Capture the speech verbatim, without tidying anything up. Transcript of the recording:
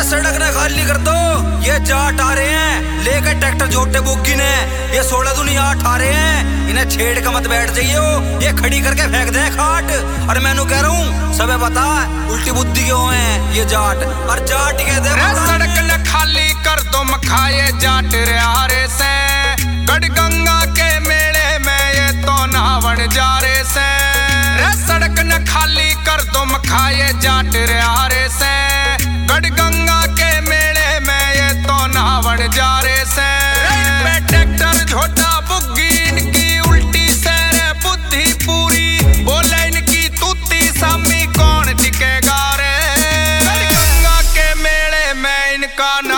सड़क ने खाली कर दो, ये जाट आ रहे हैं लेकर ट्रैक्टर जोटे बुग्गी ने। ये सोलह दुनिया आठ आ रहे हैं, इन्हें छेड़ का मत बैठ जाइयो, ये खड़ी करके फेंक दे खाट। और मैनू कह रहा हूँ सबे पता उल्टी बुद्धि क्यों है ये जाट। और जाट कह दे सड़क ने खाली कर दो मखाए जाट रे से, गढ़गंगा के मेले में ये तो नहावन जा रे से। सड़क ने खाली कर दो मखाए जाट रे से, गढ़गंगा के मेले में ये तो नहावन जा रे से। ट्रैक्टर झोटा बुग्गी इनकी उल्टी से रे बुद्धि पूरी, बोले इनकी तूती सामी कौन टिकेगा रे। गढ़गंगा के मेले में इनका